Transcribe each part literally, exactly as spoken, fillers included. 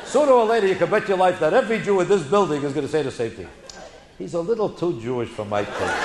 Sooner or later, you can bet your life that every Jew in this building is going to say the same thing. He's a little too Jewish for my taste.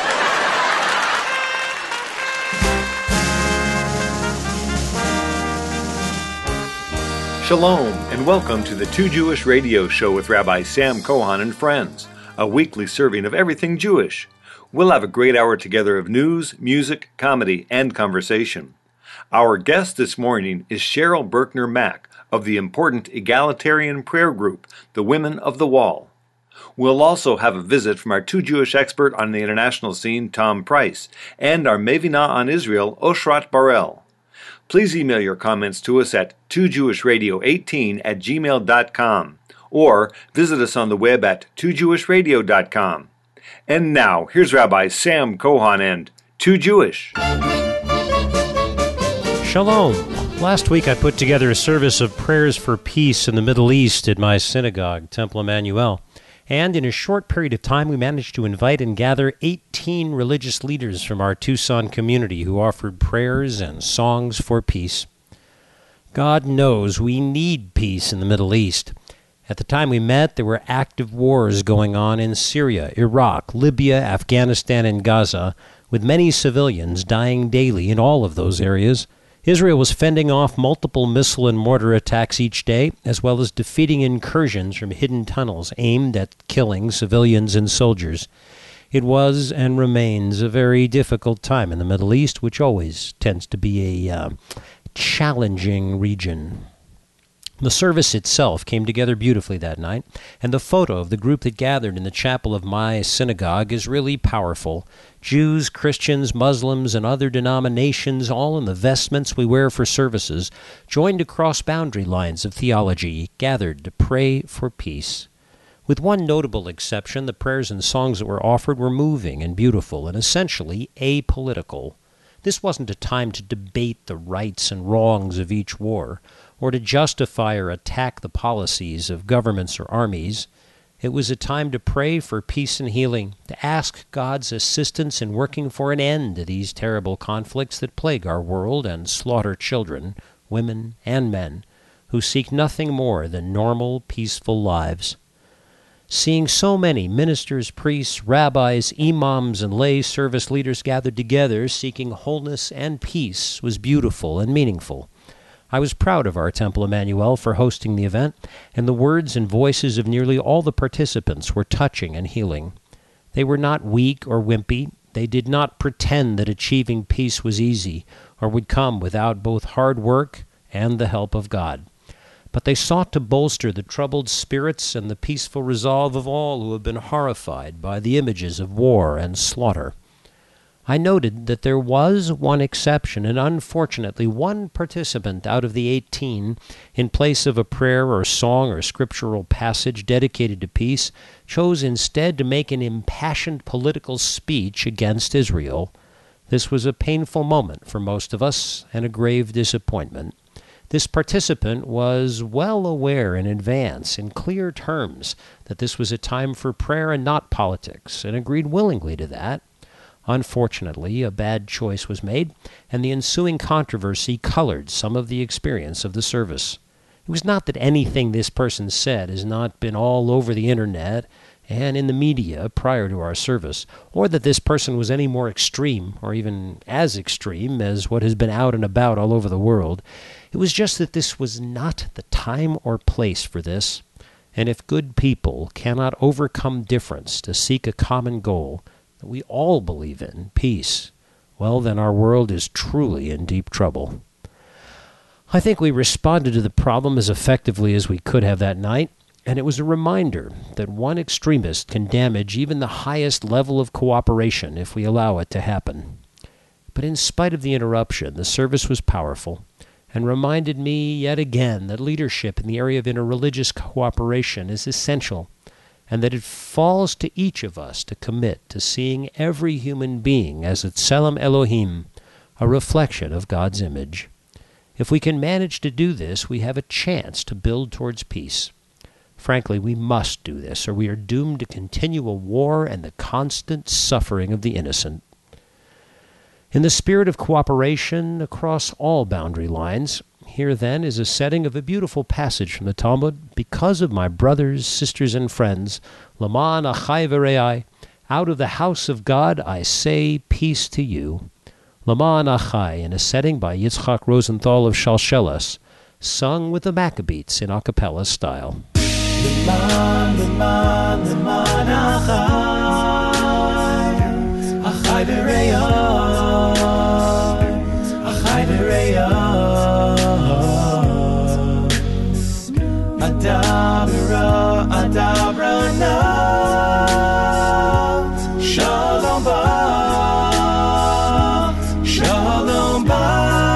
Shalom, and welcome to the Two Jewish Radio Show with Rabbi Sam Cohen and friends, a weekly serving of everything Jewish. We'll have a great hour together of news, music, comedy, and conversation. Our guest this morning is Cheryl Berkner Mack of the important egalitarian prayer group, the Women of the Wall. We'll also have a visit from our two Jewish expert on the international scene, Tom Price, and our Mevinah on Israel, Oshrat Barel. Please email your comments to us at two jewish radio eighteen at gmail dot com or visit us on the web at two jewish radio dot com. And now, here's Rabbi Sam Cohen and Too Jewish. Shalom. Last week I put together a service of prayers for peace in the Middle East at my synagogue, Temple Emmanuel. And in a short period of time, we managed to invite and gather eighteen religious leaders from our Tucson community who offered prayers and songs for peace. God knows we need peace in the Middle East. At the time we met, there were active wars going on in Syria, Iraq, Libya, Afghanistan, and Gaza, with many civilians dying daily in all of those areas. Israel was fending off multiple missile and mortar attacks each day, as well as defeating incursions from hidden tunnels aimed at killing civilians and soldiers. It was and remains a very difficult time in the Middle East, which always tends to be a uh, challenging region. The service itself came together beautifully that night, and the photo of the group that gathered in the chapel of my synagogue is really powerful. Jews, Christians, Muslims, and other denominations, all in the vestments we wear for services, joined across boundary lines of theology, gathered to pray for peace. With one notable exception, the prayers and songs that were offered were moving and beautiful and essentially apolitical. This wasn't a time to debate the rights and wrongs of each war, or to justify or attack the policies of governments or armies. It was a time to pray for peace and healing, to ask God's assistance in working for an end to these terrible conflicts that plague our world and slaughter children, women, and men, who seek nothing more than normal, peaceful lives. Seeing so many ministers, priests, rabbis, imams, and lay service leaders gathered together seeking wholeness and peace was beautiful and meaningful. I was proud of our Temple Emmanuel for hosting the event, and the words and voices of nearly all the participants were touching and healing. They were not weak or wimpy. They did not pretend that achieving peace was easy or would come without both hard work and the help of God. But they sought to bolster the troubled spirits and the peaceful resolve of all who have been horrified by the images of war and slaughter. I noted that there was one exception, and unfortunately one participant out of the eighteen, in place of a prayer or song or scriptural passage dedicated to peace, chose instead to make an impassioned political speech against Israel. This was a painful moment for most of us and a grave disappointment. This participant was well aware in advance, in clear terms, that this was a time for prayer and not politics, and agreed willingly to that. Unfortunately, a bad choice was made, and the ensuing controversy colored some of the experience of the service. It was not that anything this person said has not been all over the internet and in the media prior to our service, or that this person was any more extreme, or even as extreme, as what has been out and about all over the world. It was just that this was not the time or place for this, and if good people cannot overcome difference to seek a common goal, that we all believe in, peace, well, then our world is truly in deep trouble. I think we responded to the problem as effectively as we could have that night, and it was a reminder that one extremist can damage even the highest level of cooperation if we allow it to happen. But in spite of the interruption, the service was powerful and reminded me yet again that leadership in the area of interreligious cooperation is essential, and that it falls to each of us to commit to seeing every human being as a Tselem Elohim, a reflection of God's image. If we can manage to do this, we have a chance to build towards peace. Frankly, we must do this, or we are doomed to continual war and the constant suffering of the innocent. In the spirit of cooperation across all boundary lines, Here, then, is a setting of a beautiful passage from the Talmud. Because of my brothers, sisters, and friends, Laman achai v're'ai, out of the house of God I say peace to you. Laman achai, in a setting by Yitzchak Rosenthal of Shalshelas, sung with the Maccabees in a cappella style. Laman, Laman, Laman achai, achai v're'ai, achai v're'ai. Adabra, adabra na, shalom ba, shalom ba.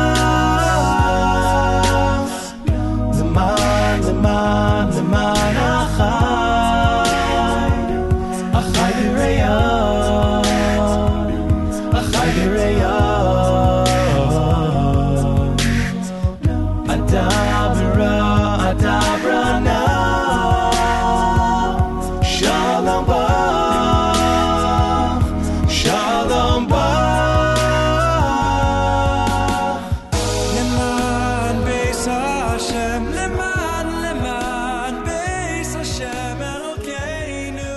Leman, leman, leman achai, achai v're'ai, achai v're'ai. Adabra, adabra na, shalom ba, shalom ba. Leman beis Hashem, leman, leman beis Hashem Elokeinu.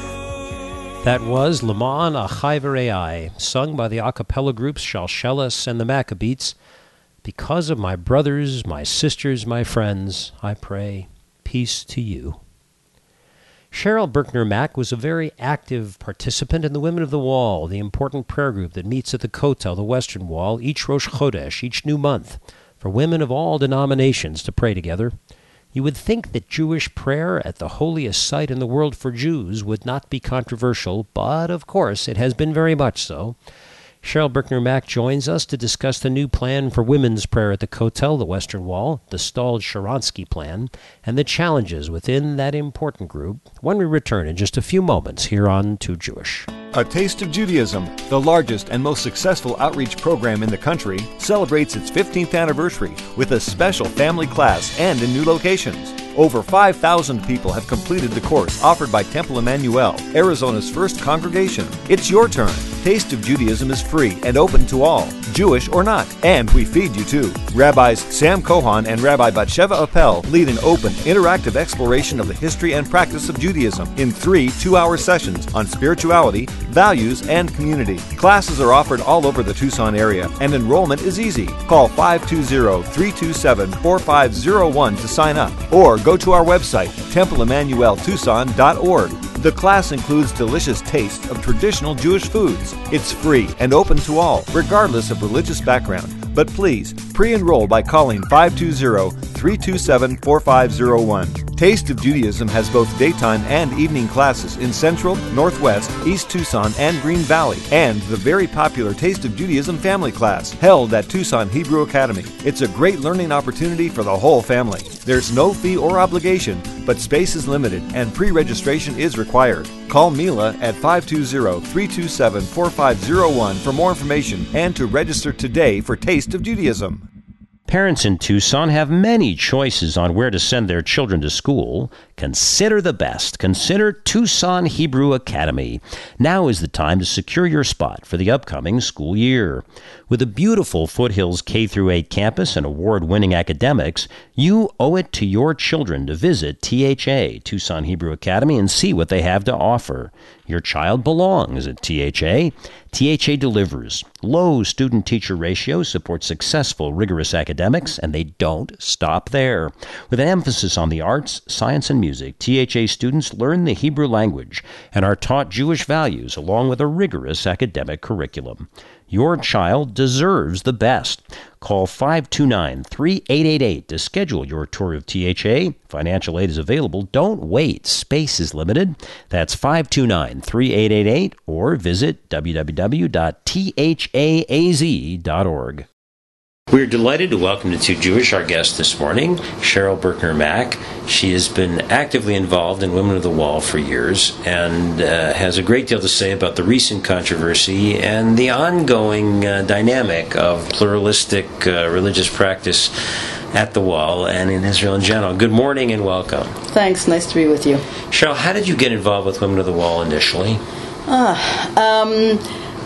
That was Laman achai v're'ai, sung by the a cappella groups Shalshelas and the Maccabees. Because of my brothers, my sisters, my friends, I pray, peace to you. Cheryl Berkner Mack was a very active participant in the Women of the Wall, the important prayer group that meets at the Kotel, the Western Wall, each Rosh Chodesh, each new month, for women of all denominations to pray together. You would think that Jewish prayer at the holiest site in the world for Jews would not be controversial, but of course it has been very much so. Cheryl Berkner Mack joins us to discuss the new plan for women's prayer at the Kotel, the Western Wall, the stalled Sharansky plan, and the challenges within that important group when we return in just a few moments here on Too Jewish. A Taste of Judaism, the largest and most successful outreach program in the country, celebrates its fifteenth anniversary with a special family class and in new locations. Over five thousand people have completed the course offered by Temple Emmanuel, Arizona's first congregation. It's your turn. Taste of Judaism is free and open to all, Jewish or not, and we feed you too. Rabbis Sam Kohan and Rabbi Batsheva Appel lead an open, interactive exploration of the history and practice of Judaism in three two-hour sessions on spirituality, values, and community. Classes are offered all over the Tucson area, and enrollment is easy. Call five two zero, three two seven, four five zero one to sign up, or go to our website, temple emmanuel tucson dot org. The class includes delicious tastes of traditional Jewish foods. It's free and open to all, regardless of religious background. But please, pre-enroll by calling five two zero, three two seven, four five zero one. Taste of Judaism has both daytime and evening classes in Central, Northwest, East Tucson, and Green Valley, and the very popular Taste of Judaism family class, held at Tucson Hebrew Academy. It's a great learning opportunity for the whole family. There's no fee or obligation, but space is limited and pre-registration is required. Call Mila at five two zero, three two seven, four five zero one for more information and to register today for Taste of Judaism. Parents in Tucson have many choices on where to send their children to school. Consider the best. Consider Tucson Hebrew Academy. Now is the time to secure your spot for the upcoming school year. With a beautiful Foothills K through eight campus and award-winning academics, you owe it to your children to visit T H A, Tucson Hebrew Academy, and see what they have to offer. Your child belongs at T H A. T H A delivers. Low student-teacher ratio supports successful, rigorous academics, and they don't stop there. With an emphasis on the arts, science, and music, T H A students learn the Hebrew language and are taught Jewish values along with a rigorous academic curriculum. Your child deserves the best. Call five two nine, three eight eight eight to schedule your tour of T H A. Financial aid is available. Don't wait. Space is limited. That's five two nine, three eight eight eight or visit w w w dot t h a a z dot org. We're delighted to welcome to Too Jewish our guest this morning, Cheryl Berkner Mack. She has been actively involved in Women of the Wall for years and uh, has a great deal to say about the recent controversy and the ongoing uh, dynamic of pluralistic uh, religious practice at the Wall and in Israel in general. Good morning and welcome. Thanks. Nice to be with you. Cheryl, how did you get involved with Women of the Wall initially? Uh, um...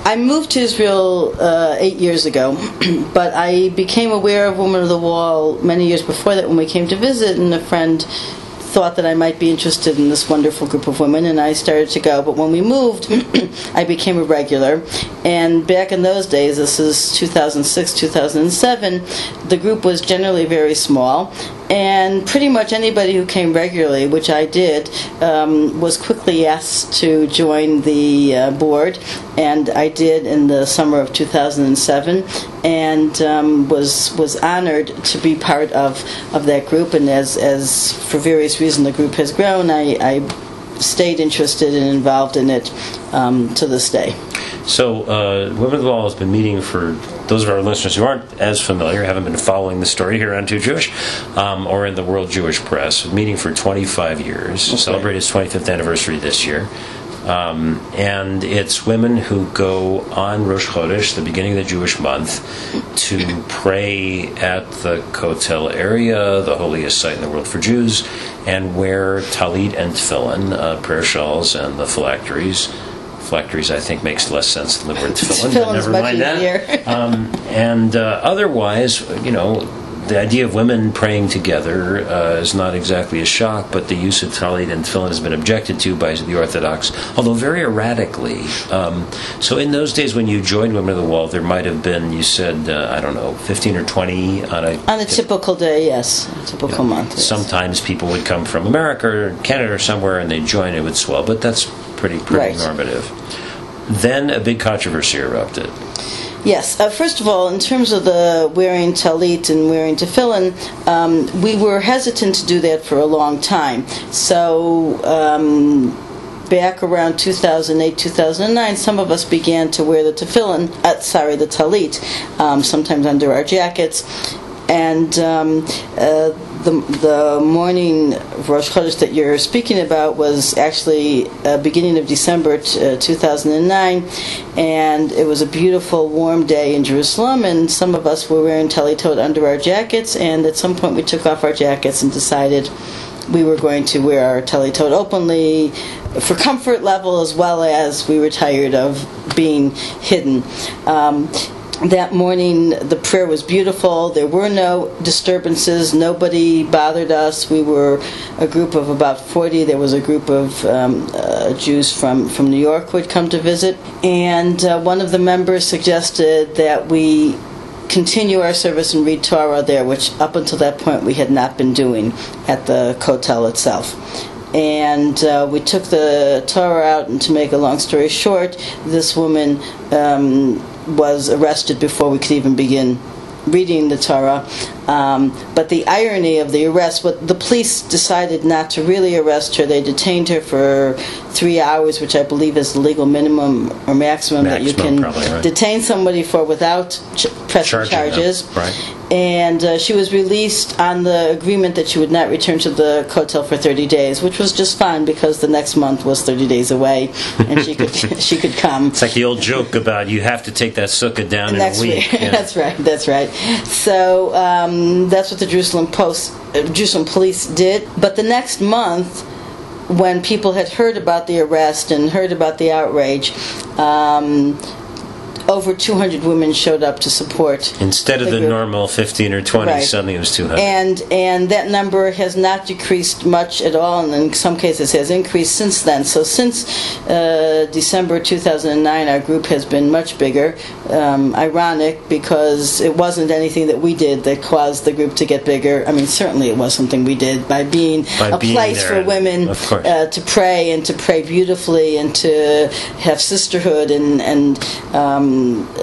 I moved to Israel uh, eight years ago, but I became aware of Women of the Wall many years before that when we came to visit, and a friend thought that I might be interested in this wonderful group of women, and I started to go. But when we moved, I became a regular. And back in those days, this is two thousand six, two thousand seven, the group was generally very small. And pretty much anybody who came regularly, which I did, um, was quickly asked to join the uh, board. And I did in the summer of two thousand seven, and um, was was honored to be part of, of that group. And as, as for various reasons the group has grown, I, I stayed interested and involved in it um, to this day. So, uh, Women of the Wall has been meeting for those of our listeners who aren't as familiar, haven't been following the story here on Too Jewish, um, or in the World Jewish Press, meeting for twenty-five years, okay. Celebrate its twenty-fifth anniversary this year. Um, and it's women who go on Rosh Chodesh, the beginning of the Jewish month, to pray at the Kotel area, the holiest site in the world for Jews, and wear talit and tefillin, uh, prayer shawls, and the phylacteries. Phylacteries, I think, makes less sense than the word tefillin, but never mind that. um, and uh, otherwise, you know, the idea of women praying together uh, is not exactly a shock, but the use of talit and tefillin has been objected to by the Orthodox, although very erratically. Um, so in those days when you joined Women of the Wall, there might have been, you said, uh, I don't know, fifteen or twenty on a... On a typical day, yes. A typical you know, month, yes. Sometimes people would come from America or Canada or somewhere and they'd join, it would swell, but that's pretty, pretty right. normative. Then a big controversy erupted. Yes. Uh, first of all, in terms of the wearing talit and wearing tefillin, um, we were hesitant to do that for a long time. So um, back around two thousand eight, two thousand nine, some of us began to wear the tefillin, uh, sorry, the talit, um, sometimes under our jackets. And um, uh, the the morning of Rosh Chodesh that you're speaking about was actually uh, beginning of December t- uh, two thousand nine, and it was a beautiful, warm day in Jerusalem, and some of us were wearing talitot under our jackets, and at some point we took off our jackets and decided we were going to wear our talitot openly for comfort level, as well as we were tired of being hidden. Um, That morning, the prayer was beautiful. There were no disturbances. Nobody bothered us. We were a group of about forty. There was a group of um, uh, Jews from, from New York who had come to visit. And uh, one of the members suggested that we continue our service and read Torah there, which up until that point we had not been doing at the Kotel itself. And uh, we took the Torah out, and to make a long story short, this woman um, was arrested before we could even begin reading the Torah. Um, but the irony of the arrest, what the police decided not to really arrest her. They detained her for three hours, which I believe is the legal minimum or maximum, maximum that you can probably, right. detain somebody for without ch- pressing Charging charges. Them. Right. And uh, she was released on the agreement that she would not return to the Kotel for thirty days, which was just fine because the next month was thirty days away, and she could she could come. It's like the old joke about you have to take that sukkah down in a week. Yeah. That's right. That's right. So um, that's what the Jerusalem Post, uh, Jerusalem police did. But the next month, when people had heard about the arrest and heard about the outrage, um, over two hundred women showed up to support. Instead of the, the normal fifteen or twenty, right. Suddenly it was two hundred. And and that number has not decreased much at all, and in some cases has increased since then. So since uh, December two thousand nine, our group has been much bigger. Um, ironic, because it wasn't anything that we did that caused the group to get bigger. I mean, certainly it was something we did by being by a being place there, for women uh, to pray and to pray beautifully and to have sisterhood and and um,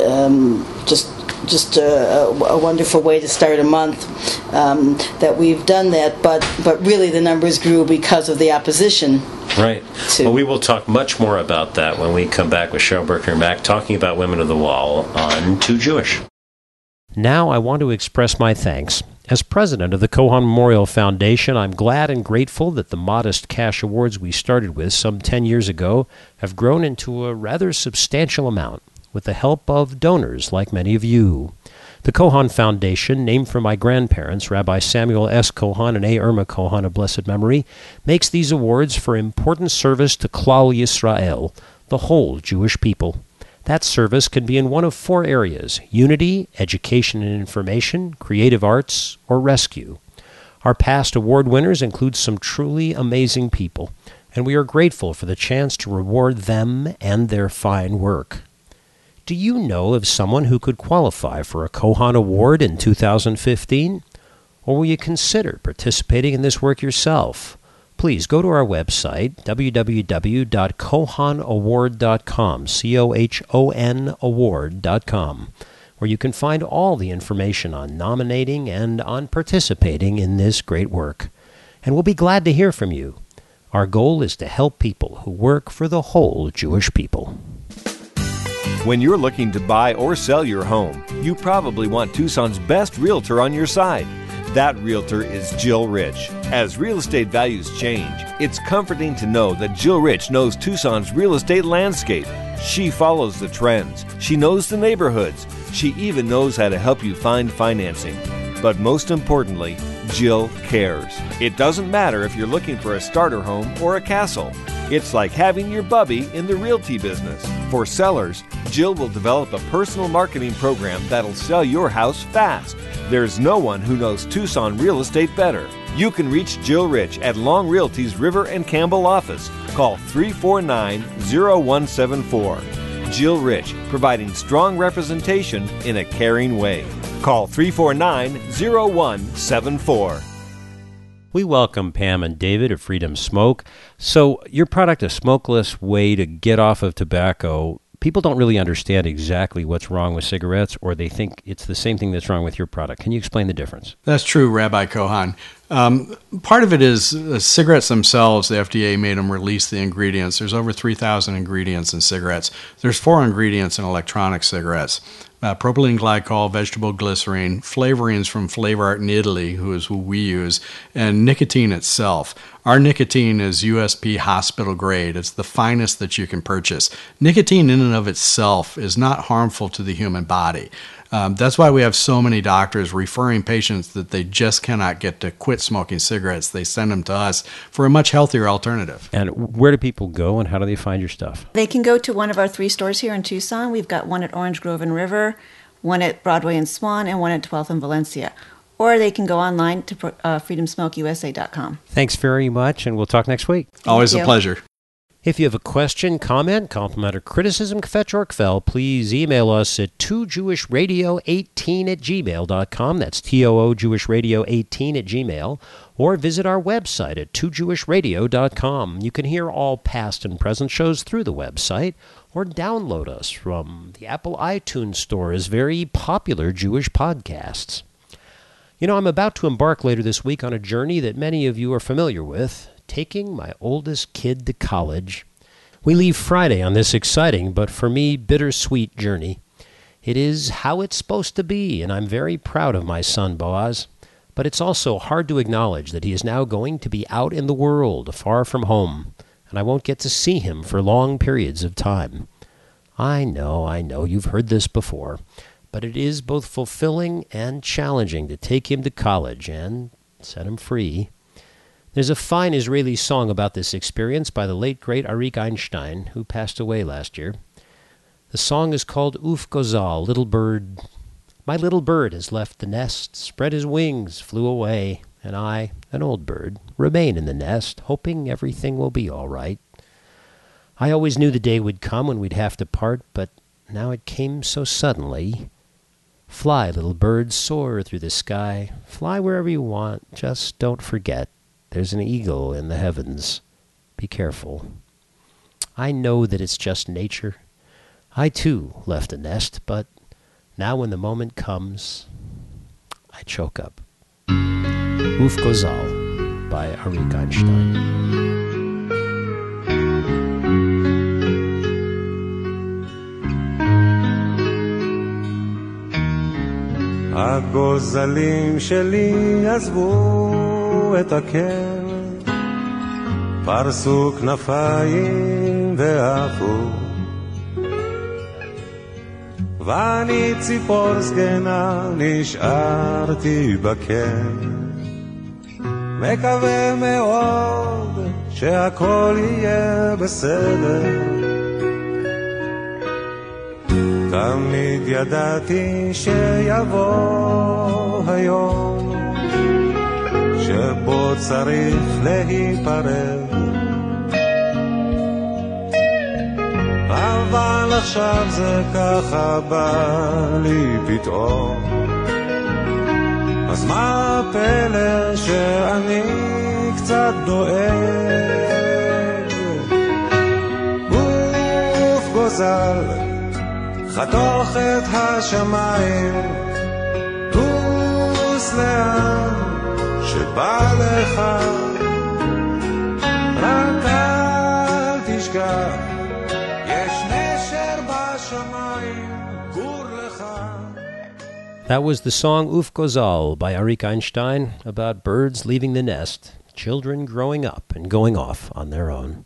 Um, just just a, a wonderful way to start a month um, that we've done that, but but really the numbers grew because of the opposition. Right. Well, we will talk much more about that when we come back with Cheryl Berkner-Mack talking about Women of the Wall on Too Jewish. Now I want to express my thanks. As president of the Cohen Memorial Foundation, I'm glad and grateful that the modest cash awards we started with some ten years ago have grown into a rather substantial amount, with the help of donors like many of you. The Cohen Foundation, named for my grandparents, Rabbi Samuel S. Cohen and A. Irma Cohen of blessed memory, makes these awards for important service to Klal Yisrael, the whole Jewish people. That service can be in one of four areas: Unity, Education and Information, Creative Arts, or Rescue. Our past award winners include some truly amazing people, and we are grateful for the chance to reward them and their fine work. Do you know of someone who could qualify for a Kohan Award in two thousand fifteen? Or will you consider participating in this work yourself? Please go to our website, w w w dot kohan award dot com, C O H O N award dot com, where you can find all the information on nominating and on participating in this great work. And we'll be glad to hear from you. Our goal is to help people who work for the whole Jewish people. When you're looking to buy or sell your home, you probably want Tucson's best realtor on your side. That realtor is Jill Rich. As real estate values change, it's comforting to know that Jill Rich knows Tucson's real estate landscape. She follows the trends. She knows the neighborhoods. She even knows how to help you find financing. But most importantly, Jill cares. It doesn't matter if you're looking for a starter home or a castle. It's like having your bubby in the realty business. For sellers, Jill will develop a personal marketing program that'll sell your house fast. There's no one who knows Tucson real estate better. You can reach Jill Rich at Long Realty's River and Campbell office. Call three four nine, zero one seven four. Jill Rich, providing strong representation in a caring way. Call three four nine, zero one seven four. We welcome Pam and David of Freedom Smoke. So your product, a smokeless way to get off of tobacco, people don't really understand exactly what's wrong with cigarettes, or they think it's the same thing that's wrong with your product. Can you explain the difference? That's true, Rabbi Kohan. Um, part of it is uh, cigarettes themselves. The F D A made them release the ingredients. There's over three thousand ingredients in cigarettes. There's four ingredients in electronic cigarettes. Uh, propylene glycol, vegetable glycerine, flavorings from Flavor Art in Italy, who is who we use, and nicotine itself. Our nicotine is U S P hospital grade. It's the finest that you can purchase. Nicotine in and of itself is not harmful to the human body. Um, that's why we have so many doctors referring patients that they just cannot get to quit smoking cigarettes. They send them to us for a much healthier alternative. And where do people go, and how do they find your stuff? They can go to one of our three stores here in Tucson. We've got one at Orange Grove and River, one at Broadway and Swan, and one at twelfth and Valencia. Or they can go online to uh, freedom smoke u s a dot com. Thanks very much, and we'll talk next week. Always Thank a you. pleasure. If you have a question, comment, compliment, or criticism, kvetch or kvel, please email us at two jewish radio eighteen at gmail dot com. That's T O O Jewish Radio eighteen at Gmail. Or visit our website at two jewish radio dot com. You can hear all past and present shows through the website, or download us from the Apple iTunes Store as very popular Jewish podcasts. You know, I'm about to embark later this week on a journey that many of you are familiar with, taking my oldest kid to college. We leave Friday on this exciting, but for me, bittersweet journey. It is how it's supposed to be, and I'm very proud of my son, Boaz. But it's also hard to acknowledge that he is now going to be out in the world, far from home, and I won't get to see him for long periods of time. I know, I know, you've heard this before, but it is both fulfilling and challenging to take him to college and set him free. There's a fine Israeli song about this experience by the late, great Arik Einstein, who passed away last year. The song is called Uf Gozal, Little Bird. My little bird has left the nest, spread his wings, flew away, and I, an old bird, remain in the nest, hoping everything will be all right. I always knew the day would come when we'd have to part, but now it came so suddenly. Fly, little bird, soar through the sky. Fly wherever you want, just don't forget. There's an eagle in the heavens. Be careful. I know that it's just nature. I, too, left the nest, but now when the moment comes, I choke up. Uf Gozal by Arik Einstein. הגוזלים שלי עזבו את הקר, פרסו כנפיים ועפו, ואני ציפור זקנה נשארתי בקר, מקווה מאוד שהכל יהיה בסדר, תמיד ידעתי שיבוא היום שבו צריך להיפרד, אבל עכשיו זה ככה בא לי פתאום. אז מה הפלא שאני קצת דואג? גוף גוזל חתוך את השמיים, טוס לאן שבא לך, רק אל תשכח יש נשר בשמיים, גור לך. That was the song Uf Gozal by Arik Einstein about birds leaving the nest, children growing up and going off on their own.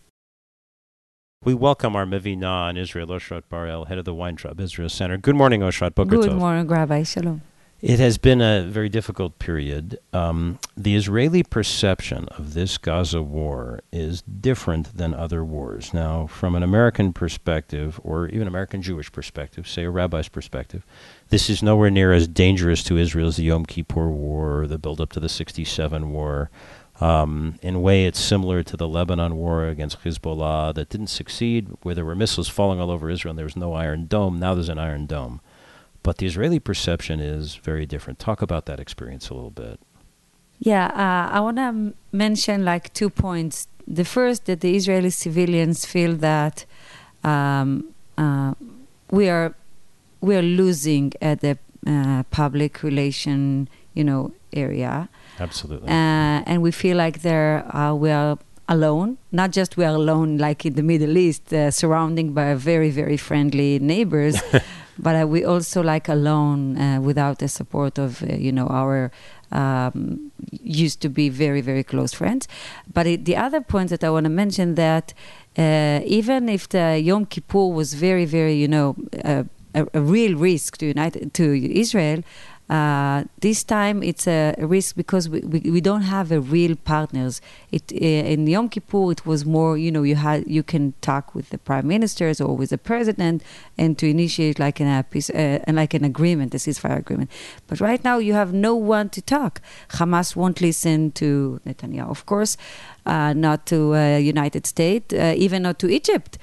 We welcome our Mevinah in Israel, Oshrat Bar-El, head of the Weintraub Israel Center. Good morning, Oshrat. Boker Good Tov. morning, Rabbi. Shalom. It has been a very difficult period. Um, the Israeli perception of this Gaza war is different than other wars. Now, from an American perspective, or even American Jewish perspective, say a rabbi's perspective, this is nowhere near as dangerous to Israel as the Yom Kippur War, or the build-up to the sixty-seven war. Um, in a way, it's similar to the Lebanon war against Hezbollah that didn't succeed, where there were missiles falling all over Israel and there was no Iron Dome. Now there's an Iron Dome. But the Israeli perception is very different. Talk about that experience a little bit. Yeah, uh, I want to m- mention like two points. The first, that the Israeli civilians feel that um, uh, we are we are losing at the uh, public relation, you know, area. Absolutely. Uh, and we feel like there uh, we are alone. Not just we are alone, like in the Middle East, uh, surrounded by very very friendly neighbors. But uh, we also like alone uh, without the support of, uh, you know, our um, used to be very, very close friends. But it, the other point that I want to mention that uh, even if the Yom Kippur was very, very, you know, uh, a, a real risk to United to Israel, uh, this time it's a risk because we, we, we don't have a real partners. It uh, in Yom Kippur it was more, you know, you had you can talk with the prime ministers or with the president and to initiate like an uh, peace, uh, like an agreement, a ceasefire agreement. But right now you have no one to talk. Hamas won't listen to Netanyahu, of course, uh, not to uh, United States, uh, even not to Egypt.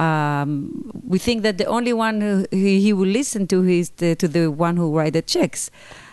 Um, we think that the only one who he, he will listen to is the, to the one who write the checks.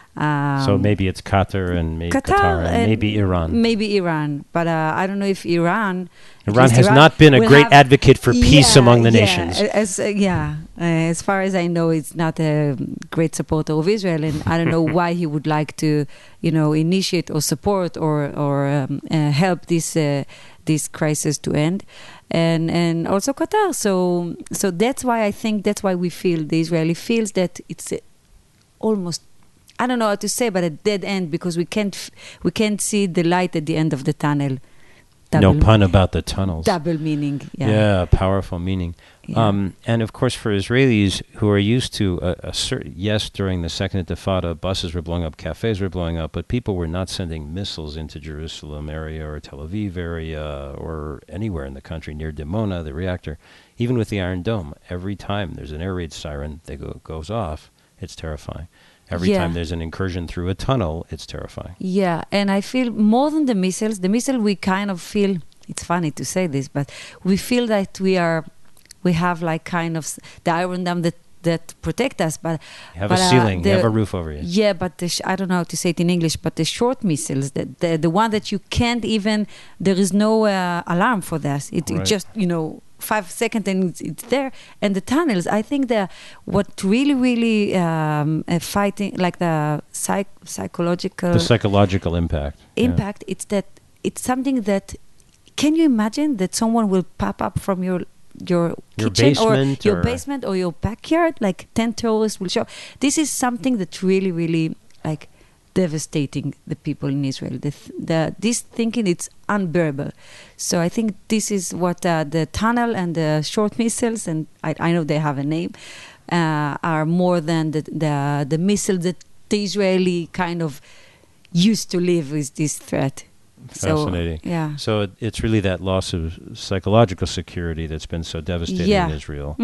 Um, so maybe it's Qatar and maybe Qatar, Qatar and, and maybe Iran. Maybe Iran, but uh, I don't know if Iran. Iran has Iran not been a great advocate for peace yeah, among the yeah, nations. As uh, yeah, uh, as far as I know, it's not a great supporter of Israel, and I don't know why he would like to, you know, initiate or support or or um, uh, help this uh, this crisis to end. And and also Qatar. So so that's why I think that's why we feel the Israeli feels that it's a, almost, I don't know how to say, but a dead end because we can't f- we can't see the light at the end of the tunnel. Double no pun about the tunnels. Double meaning. Yeah, yeah powerful meaning. Yeah. Um, and of course, for Israelis who are used to a, a certain, yes, during the Second Intifada, buses were blowing up, cafes were blowing up, but people were not sending missiles into Jerusalem area or Tel Aviv area or anywhere in the country near Dimona, the reactor. Even with the Iron Dome, every time there's an air raid siren that go, goes off, it's terrifying. Every yeah. time there's an incursion through a tunnel, it's terrifying. Yeah, and I feel more than the missiles, the missile we kind of feel, it's funny to say this, but we feel that we are, we have like kind of the Iron Dome that, that protect us. But you have but, a ceiling, uh, the, you have a roof over you. Yeah, but the sh- I don't know how to say it in English, but the short missiles, the, the, the one that you can't even, there is no uh, alarm for that. It, right. it just, you know, five seconds and it's, it's there. And the tunnels, I think the what really, really um, uh, fighting, like the psych- psychological... The psychological impact. Impact, yeah. It's that, it's something that, can you imagine that someone will pop up from your your, your kitchen or, or your basement or your backyard? Like ten terrorists will show. This is something that really, really like devastating the people in Israel. The, the this thinking it's unbearable. So I think this is what uh, the tunnel and the short missiles, and I, I know they have a name, uh, are more than the the the missiles that the Israeli kind of used to live with this threat. Fascinating. So, yeah. So it, it's really that loss of psychological security that's been so devastating yeah. in Israel. Mm-hmm.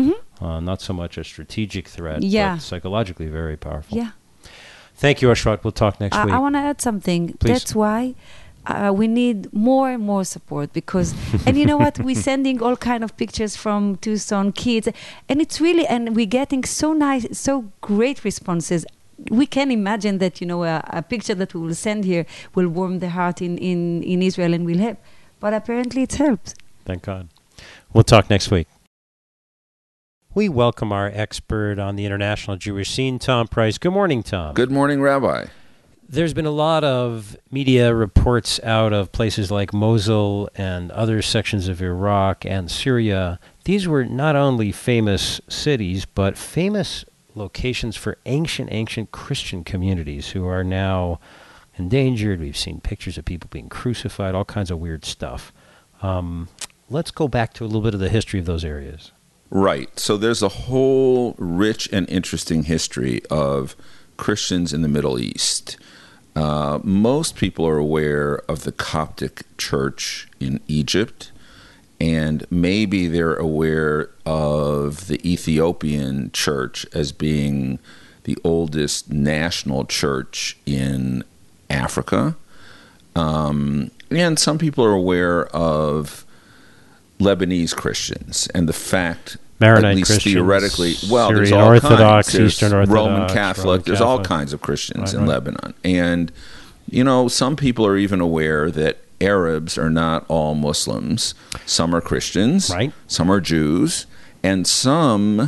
Uh, not so much a strategic threat, Yeah. but psychologically very powerful. Yeah. Thank you, Ashrat. We'll talk next I, week. I want to add something. Please. That's why uh, we need more and more support because, and you know what? We're sending all kind of pictures from Tucson kids, and it's really, and we're getting so nice, so great responses. We can imagine that, you know, a, a picture that we will send here will warm the heart in, in, in Israel and will help. But apparently it helps. Thank God. We'll talk next week. We welcome our expert on the international Jewish scene, Tom Price. Good morning, Tom. Good morning, Rabbi. There's been a lot of media reports out of places like Mosul and other sections of Iraq and Syria. These were not only famous cities, but famous locations for ancient, ancient Christian communities who are now endangered. We've seen pictures of people being crucified, all kinds of weird stuff. Um, let's go back to a little bit of the history of those areas. Right. So there's a whole rich and interesting history of Christians in the Middle East. Uh, most people are aware of the Coptic Church in Egypt, and maybe they're aware of the Ethiopian Church as being the oldest national church in Africa. Um, and some people are aware of Lebanese Christians and the fact, Maronite at least Christians, theoretically, well, there's Syrian all Orthodox, kinds. There's Eastern Orthodox, Roman Catholic. Roman There's all Catholic. kinds of Christians Right, in right. Lebanon. And, you know, some people are even aware that Arabs are not all Muslims. Some are Christians. Right. Some are Jews. And some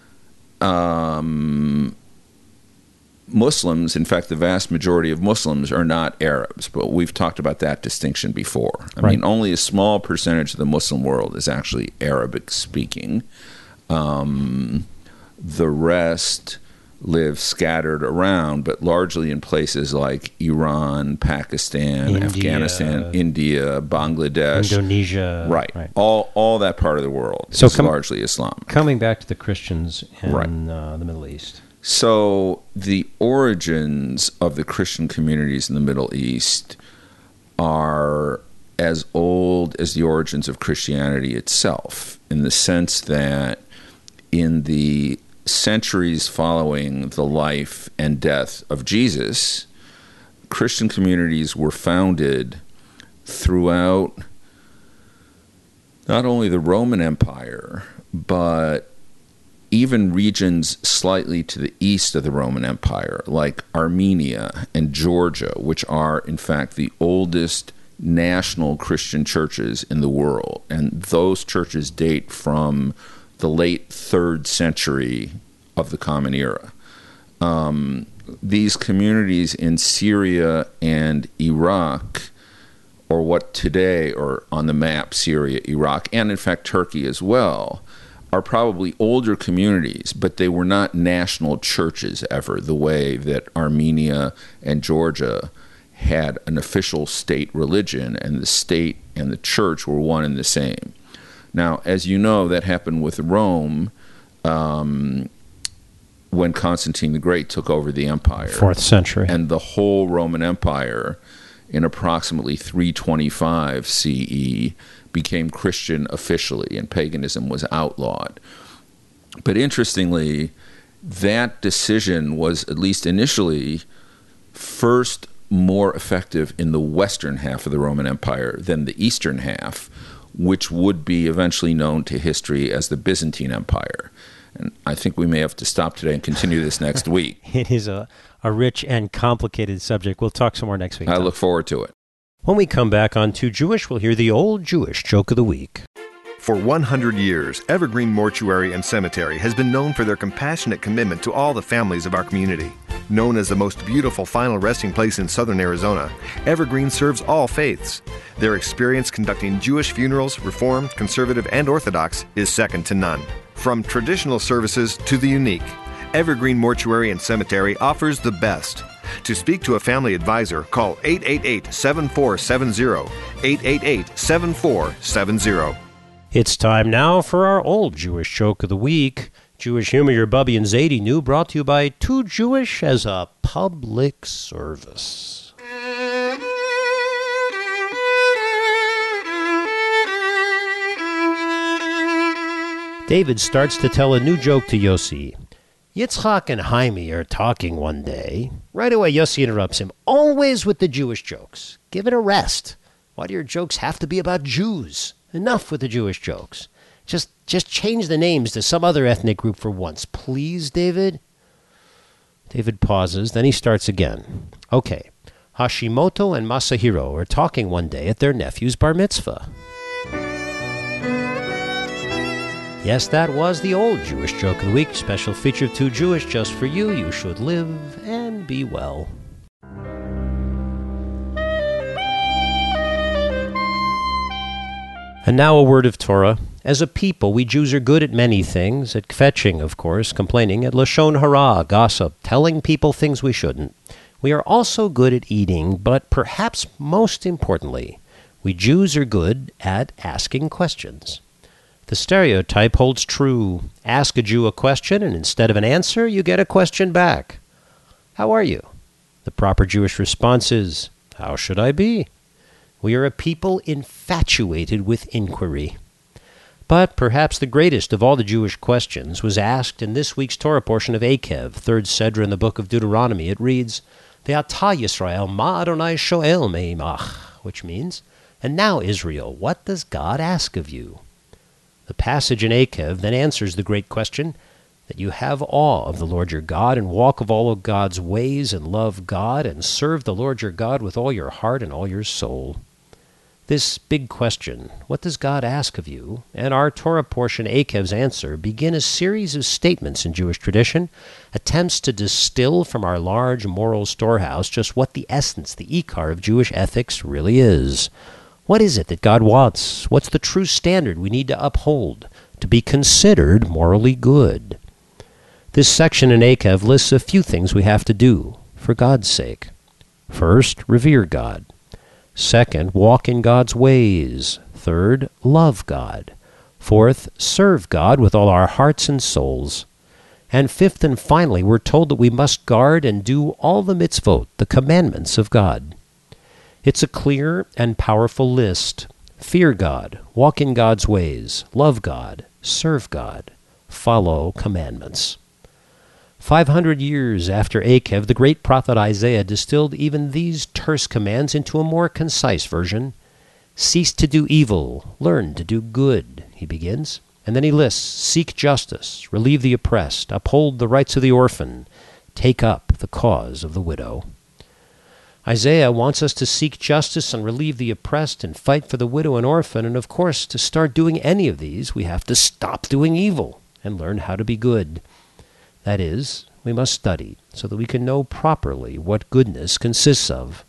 um, Muslims, in fact, the vast majority of Muslims are not Arabs, but we've talked about that distinction before. I Right. mean, only a small percentage of the Muslim world is actually Arabic speaking. Um, the rest live scattered around, but largely in places like Iran, Pakistan, India, Afghanistan, India, Bangladesh, Indonesia. right? right. All all that part of the world So is com- largely Islamic. Coming back to the Christians in Right. uh, the Middle East. So the origins of the Christian communities in the Middle East are as old as the origins of Christianity itself, in the sense that in the centuries following the life and death of Jesus, Christian communities were founded throughout not only the Roman Empire, but even regions slightly to the east of the Roman Empire, like Armenia and Georgia, which are, in fact, the oldest national Christian churches in the world. And those churches date from the late third century of the Common Era. Um, these communities in Syria and Iraq, or what today, or on the map, Syria, Iraq, and in fact Turkey as well, are probably older communities, but they were not national churches ever, the way that Armenia and Georgia had an official state religion, and the state and the church were one and the same. Now, as you know, that happened with Rome um, when Constantine the Great took over the empire. Fourth century. And the whole Roman Empire, in approximately three twenty-five C E, became Christian officially, and paganism was outlawed. But interestingly, that decision was, at least initially, first more effective in the western half of the Roman Empire than the eastern half, which would be eventually known to history as the Byzantine Empire. And I think we may have to stop today and continue this next week. It is a, a rich and complicated subject. We'll talk some more next week. I Tom. look forward to it. When we come back on Too Jewish, we'll hear the old Jewish joke of the week. For one hundred years, Evergreen Mortuary and Cemetery has been known for their compassionate commitment to all the families of our community. Known as the most beautiful final resting place in southern Arizona, Evergreen serves all faiths. Their experience conducting Jewish funerals, Reformed, Conservative, and Orthodox, is second to none. From traditional services to the unique, Evergreen Mortuary and Cemetery offers the best. To speak to a family advisor, call eight eight eight, seven four seven zero, eight eight eight, seven four seven zero. It's time now for our old Jewish joke of the week. Jewish humor, your Bubby and Zadie knew, brought to you by Too Jewish as a public service. David starts to tell a new joke to Yossi. Yitzchak and Jaime are talking one day. Right away, Yossi interrupts him. Always with the Jewish jokes. Give it a rest. Why do your jokes have to be about Jews? Enough with the Jewish jokes. Just just change the names to some other ethnic group for once. Please, David? David pauses, then he starts again. Okay, Hashimoto and Masahiro are talking one day at their nephew's bar mitzvah. Yes, that was the old Jewish joke of the week. Special feature of Too Jewish just for you. You should live and be well. And now a word of Torah. As a people, we Jews are good at many things, at kvetching, of course, complaining, at lashon hara, gossip, telling people things we shouldn't. We are also good at eating, but perhaps most importantly, we Jews are good at asking questions. The stereotype holds true. Ask a Jew a question, and instead of an answer, you get a question back. How are you? The proper Jewish response is, how should I be? We are a people infatuated with inquiry. But perhaps the greatest of all the Jewish questions was asked in this week's Torah portion of Akev, third Sedra in the book of Deuteronomy. It reads, Ve'ata Yisrael ma Adonai shoel me'imach, which means, and now Israel, what does God ask of you? The passage in Akev then answers the great question, that you have awe of the Lord your God and walk of all of God's ways and love God and serve the Lord your God with all your heart and all your soul. This big question, what does God ask of you, and our Torah portion Akev's answer begin a series of statements in Jewish tradition, attempts to distill from our large moral storehouse just what the essence, the ikar of Jewish ethics really is. What is it that God wants? What's the true standard we need to uphold to be considered morally good? This section in Akev lists a few things we have to do for God's sake. First, revere God. Second, walk in God's ways. Third, love God. Fourth, serve God with all our hearts and souls. And fifth and finally, we're told that we must guard and do all the mitzvot, the commandments of God. It's a clear and powerful list. Fear God, walk in God's ways, love God, serve God, follow commandments. Five hundred years after Akev, the great prophet Isaiah distilled even these terse commands into a more concise version. Cease to do evil, learn to do good, he begins. And then he lists, seek justice, relieve the oppressed, uphold the rights of the orphan, take up the cause of the widow. Isaiah wants us to seek justice and relieve the oppressed and fight for the widow and orphan, and of course, to start doing any of these, we have to stop doing evil and learn how to be good. That is, we must study so that we can know properly what goodness consists of.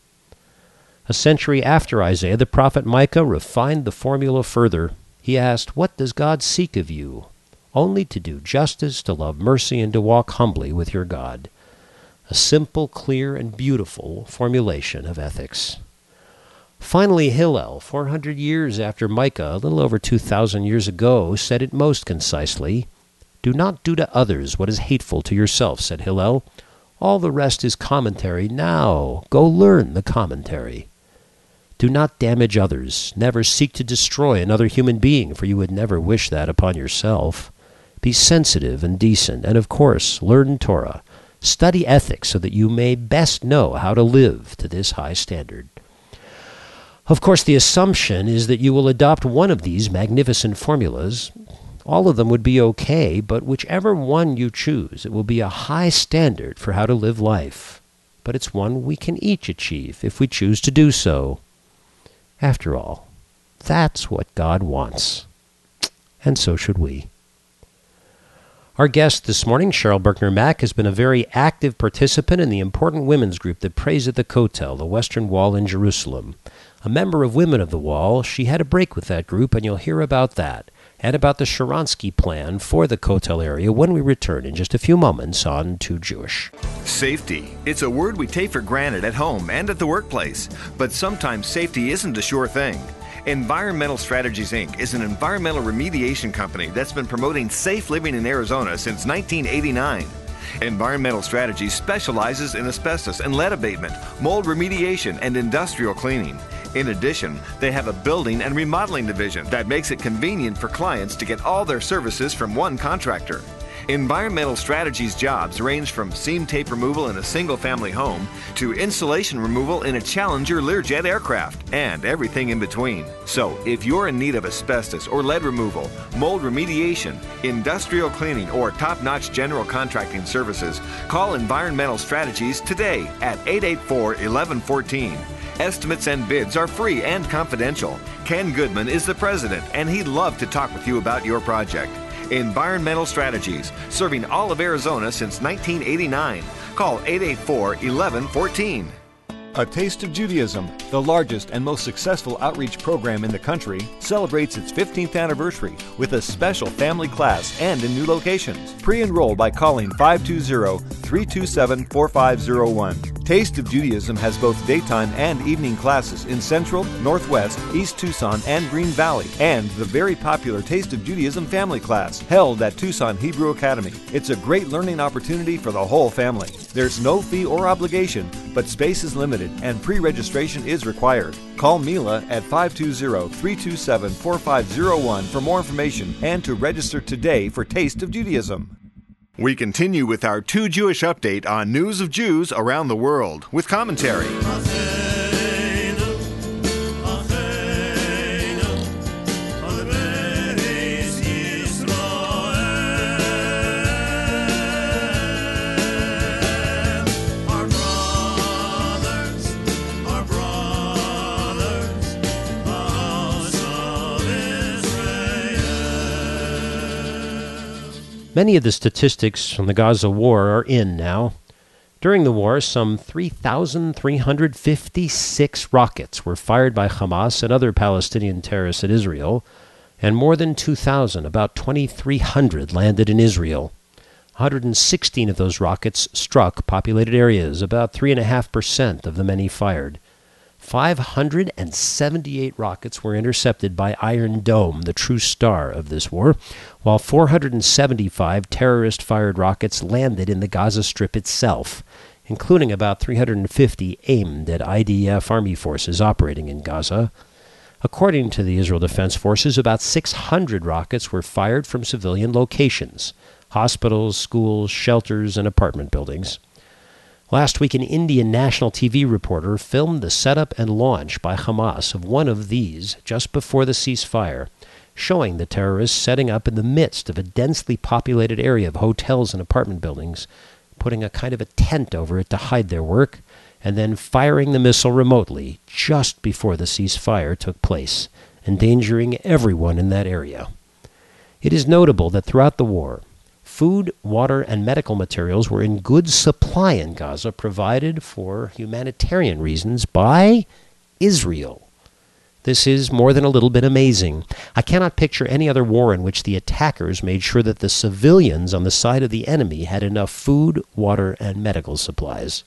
A century after Isaiah, the prophet Micah refined the formula further. He asked, what does God seek of you? Only to do justice, to love mercy, and to walk humbly with your God. A simple, clear, and beautiful formulation of ethics. Finally, Hillel, four hundred years after Micah, a little over two thousand years ago, said it most concisely. Do not do to others what is hateful to yourself, said Hillel. All the rest is commentary. Now, go learn the commentary. Do not damage others. Never seek to destroy another human being, for you would never wish that upon yourself. Be sensitive and decent, and of course, learn Torah. Study ethics so that you may best know how to live to this high standard. Of course, the assumption is that you will adopt one of these magnificent formulas. All of them would be okay, but whichever one you choose, it will be a high standard for how to live life. But it's one we can each achieve if we choose to do so. After all, that's what God wants. And so should we. Our guest this morning, Cheryl Berkner-Mack, has been a very active participant in the important women's group that prays at the Kotel, the Western Wall in Jerusalem. A member of Women of the Wall, she had a break with that group, and you'll hear about that, and about the Sharansky plan for the Kotel area when we return in just a few moments on Too Jewish. Safety. It's a word we take for granted at home and at the workplace, but sometimes safety isn't a sure thing. Environmental Strategies, Incorporated is an environmental remediation company that's been promoting safe living in Arizona since nineteen eighty-nine. Environmental Strategies specializes in asbestos and lead abatement, mold remediation, and industrial cleaning. In addition, they have a building and remodeling division that makes it convenient for clients to get all their services from one contractor. Environmental Strategies jobs range from seam tape removal in a single-family home to insulation removal in a Challenger Learjet aircraft, and everything in between. So, if you're in need of asbestos or lead removal, mold remediation, industrial cleaning, or top-notch general contracting services, call Environmental Strategies today at eight eight four, one one one four. Estimates and bids are free and confidential. Ken Goodman is the president, and he'd love to talk with you about your project. Environmental Strategies, serving all of Arizona since nineteen eighty-nine. Call eight eight four, one one one four. A Taste of Judaism, the largest and most successful outreach program in the country, celebrates its fifteenth anniversary with a special family class and in new locations. Pre-enroll by calling five two zero, three two seven, four five zero one. Taste of Judaism has both daytime and evening classes in Central, Northwest, East Tucson, and Green Valley, and the very popular Taste of Judaism family class, held at Tucson Hebrew Academy. It's a great learning opportunity for the whole family. There's no fee or obligation, but space is limited and pre-registration is required. Call Mila at five two zero, three two seven, four five zero one for more information and to register today for Taste of Judaism. We continue with our Two Jewish update on news of Jews around the world with commentary. Many of the statistics from the Gaza war are in now. During the war, some three thousand three hundred fifty-six rockets were fired by Hamas and other Palestinian terrorists at Israel, and more than two thousand, about twenty-three hundred, landed in Israel. one hundred sixteen of those rockets struck populated areas, about three point five percent of the many fired. five hundred seventy-eight rockets were intercepted by Iron Dome, the true star of this war, while four hundred seventy-five terrorist-fired rockets landed in the Gaza Strip itself, including about three hundred fifty aimed at I D F Army forces operating in Gaza. According to the Israel Defense Forces, about six hundred rockets were fired from civilian locations, hospitals, schools, shelters, and apartment buildings. Last week, an Indian national T V reporter filmed the setup and launch by Hamas of one of these just before the ceasefire, showing the terrorists setting up in the midst of a densely populated area of hotels and apartment buildings, putting a kind of a tent over it to hide their work, and then firing the missile remotely just before the ceasefire took place, endangering everyone in that area. It is notable that throughout the war, food, water, and medical materials were in good supply in Gaza, provided for humanitarian reasons by Israel. This is more than a little bit amazing. I cannot picture any other war in which the attackers made sure that the civilians on the side of the enemy had enough food, water, and medical supplies.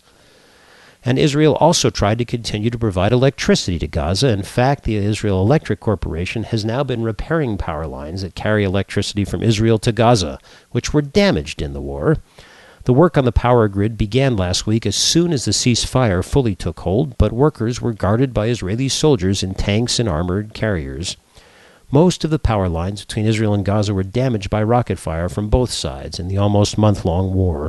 And Israel also tried to continue to provide electricity to Gaza. In fact, the Israel Electric Corporation has now been repairing power lines that carry electricity from Israel to Gaza, which were damaged in the war. The work on the power grid began last week as soon as the ceasefire fully took hold, but workers were guarded by Israeli soldiers in tanks and armored carriers. Most of the power lines between Israel and Gaza were damaged by rocket fire from both sides in the almost month-long war.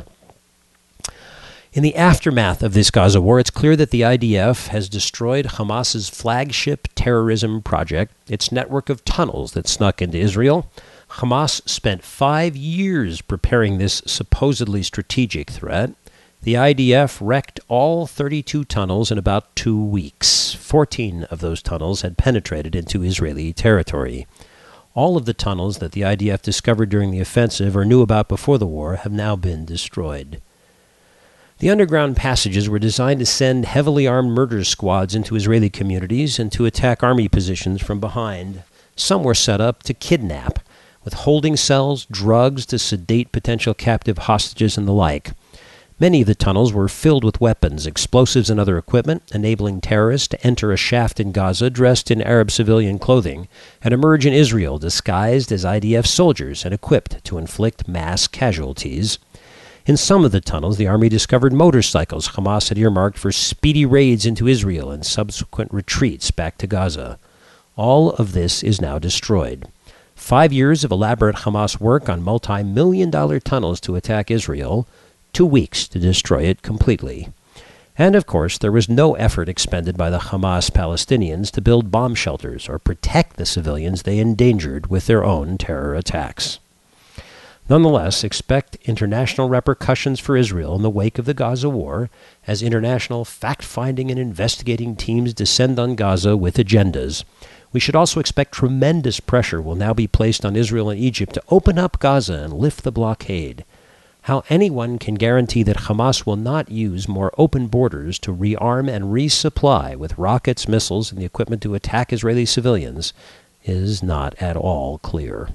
In the aftermath of this Gaza war, it's clear that the I D F has destroyed Hamas's flagship terrorism project, its network of tunnels that snuck into Israel. Hamas spent five years preparing this supposedly strategic threat. The I D F wrecked all thirty-two tunnels in about two weeks. Fourteen of those tunnels had penetrated into Israeli territory. All of the tunnels that the I D F discovered during the offensive or knew about before the war have now been destroyed. The underground passages were designed to send heavily armed murder squads into Israeli communities and to attack army positions from behind. Some were set up to kidnap, with holding cells, drugs to sedate potential captive hostages, and the like. Many of the tunnels were filled with weapons, explosives, and other equipment, enabling terrorists to enter a shaft in Gaza dressed in Arab civilian clothing and emerge in Israel disguised as I D F soldiers and equipped to inflict mass casualties. In some of the tunnels, the army discovered motorcycles Hamas had earmarked for speedy raids into Israel and subsequent retreats back to Gaza. All of this is now destroyed. Five years of elaborate Hamas work on multi-million dollar tunnels to attack Israel, two weeks to destroy it completely. And, of course, there was no effort expended by the Hamas Palestinians to build bomb shelters or protect the civilians they endangered with their own terror attacks. Nonetheless, expect international repercussions for Israel in the wake of the Gaza war, as international fact-finding and investigating teams descend on Gaza with agendas. We should also expect tremendous pressure will now be placed on Israel and Egypt to open up Gaza and lift the blockade. How anyone can guarantee that Hamas will not use more open borders to rearm and resupply with rockets, missiles, and the equipment to attack Israeli civilians is not at all clear.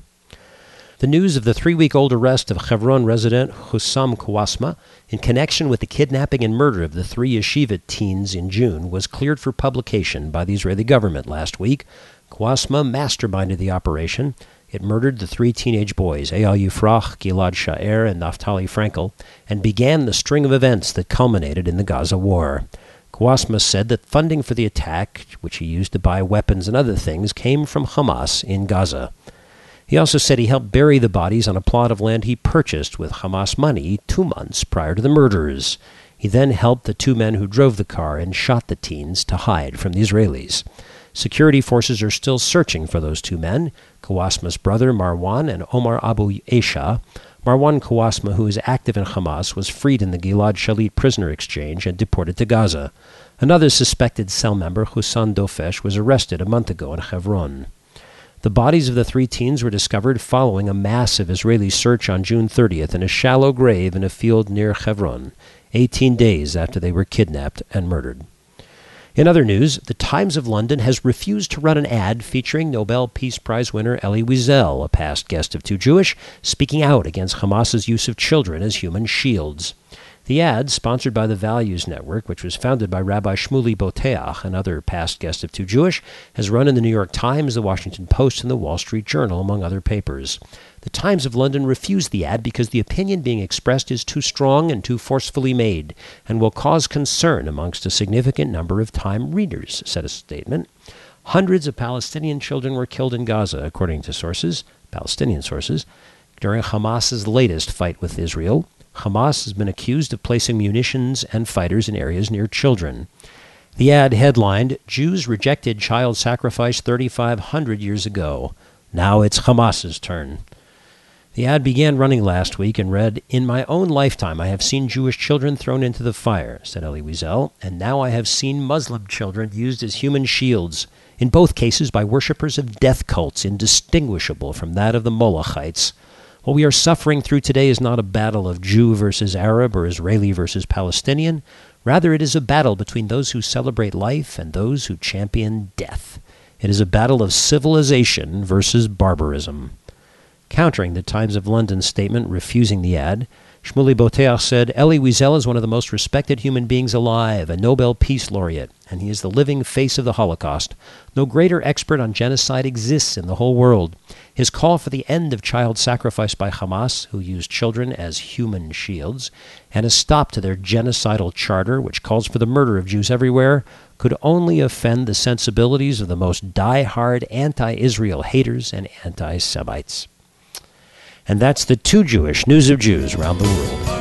The news of the three-week-old arrest of Hebron resident Hussam Kawasma in connection with the kidnapping and murder of the three yeshiva teens in June was cleared for publication by the Israeli government last week. Kawasma masterminded the operation. It murdered the three teenage boys, Eyal Yifrach, Gilad Sha'er, and Naftali Frankel, and began the string of events that culminated in the Gaza war. Kawasma said that funding for the attack, which he used to buy weapons and other things, came from Hamas in Gaza. He also said he helped bury the bodies on a plot of land he purchased with Hamas money two months prior to the murders. He then helped the two men who drove the car and shot the teens to hide from the Israelis. Security forces are still searching for those two men, Kawasma's brother Marwan and Omar Abu Esha. Marwan Kawasma, who is active in Hamas, was freed in the Gilad Shalit prisoner exchange and deported to Gaza. Another suspected cell member, Hussan Dofesh, was arrested a month ago in Hebron. The bodies of the three teens were discovered following a massive Israeli search on June thirtieth in a shallow grave in a field near Hebron, eighteen days after they were kidnapped and murdered. In other news, the Times of London has refused to run an ad featuring Nobel Peace Prize winner Elie Wiesel, a past guest of Too Jewish, speaking out against Hamas's use of children as human shields. The ad, sponsored by the Values Network, which was founded by Rabbi Shmuley Boteach, another past guest of Too Jewish, has run in the New York Times, the Washington Post, and the Wall Street Journal, among other papers. The Times of London refused the ad because the opinion being expressed is too strong and too forcefully made, and will cause concern amongst a significant number of Time readers, said a statement. Hundreds of Palestinian children were killed in Gaza, according to sources, Palestinian sources, during Hamas's latest fight with Israel. Hamas has been accused of placing munitions and fighters in areas near children. The ad headlined, "Jews rejected child sacrifice thirty-five hundred years ago. Now it's Hamas's turn." The ad began running last week and read, "In my own lifetime I have seen Jewish children thrown into the fire," said Elie Wiesel, "and now I have seen Muslim children used as human shields, in both cases by worshippers of death cults indistinguishable from that of the Molochites. What we are suffering through today is not a battle of Jew versus Arab or Israeli versus Palestinian. Rather, it is a battle between those who celebrate life and those who champion death. It is a battle of civilization versus barbarism." Countering the Times of London's statement refusing the ad, Shmuley Boteach said, "Elie Wiesel is one of the most respected human beings alive, a Nobel Peace Laureate, and he is the living face of the Holocaust. No greater expert on genocide exists in the whole world. His call for the end of child sacrifice by Hamas, who used children as human shields, and a stop to their genocidal charter, which calls for the murder of Jews everywhere, could only offend the sensibilities of the most die-hard anti-Israel haters and anti-Semites." And that's the Too Jewish News of Jews around the world.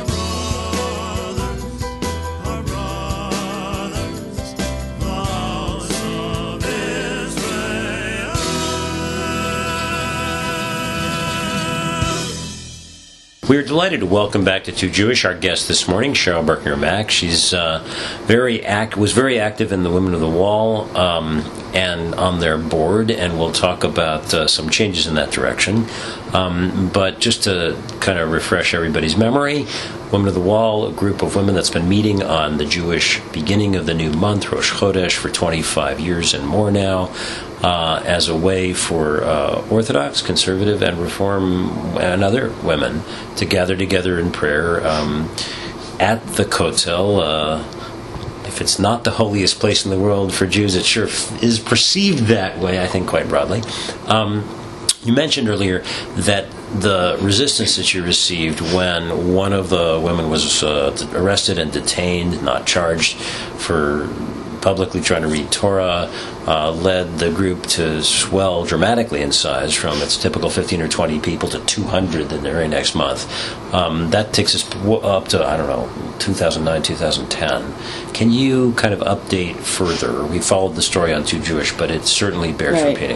We are delighted to welcome back to Too Jewish our guest this morning, Cheryl Berkner-Mack. She's uh, very act was very active in the Women of the Wall um, and on their board, and we'll talk about uh, some changes in that direction. Um, but just to kind of refresh everybody's memory, Women of the Wall, a group of women that's been meeting on the Jewish beginning of the new month, Rosh Chodesh, for twenty-five years and more now, uh, as a way for uh, Orthodox, Conservative, and Reform and other women to gather together in prayer um, at the Kotel. Uh, if it's not the holiest place in the world for Jews, it sure f- is perceived that way, I think, quite broadly. Um, you mentioned earlier that the resistance that you received when one of the women was uh, arrested and detained, not charged, for publicly trying to read Torah, uh, led the group to swell dramatically in size from its typical fifteen or twenty people to two hundred the very next month. Um, that takes us up to, I don't know, two thousand nine, two thousand ten. Can you kind of update further? We followed the story on Too Jewish, but it certainly bears Right. repeating.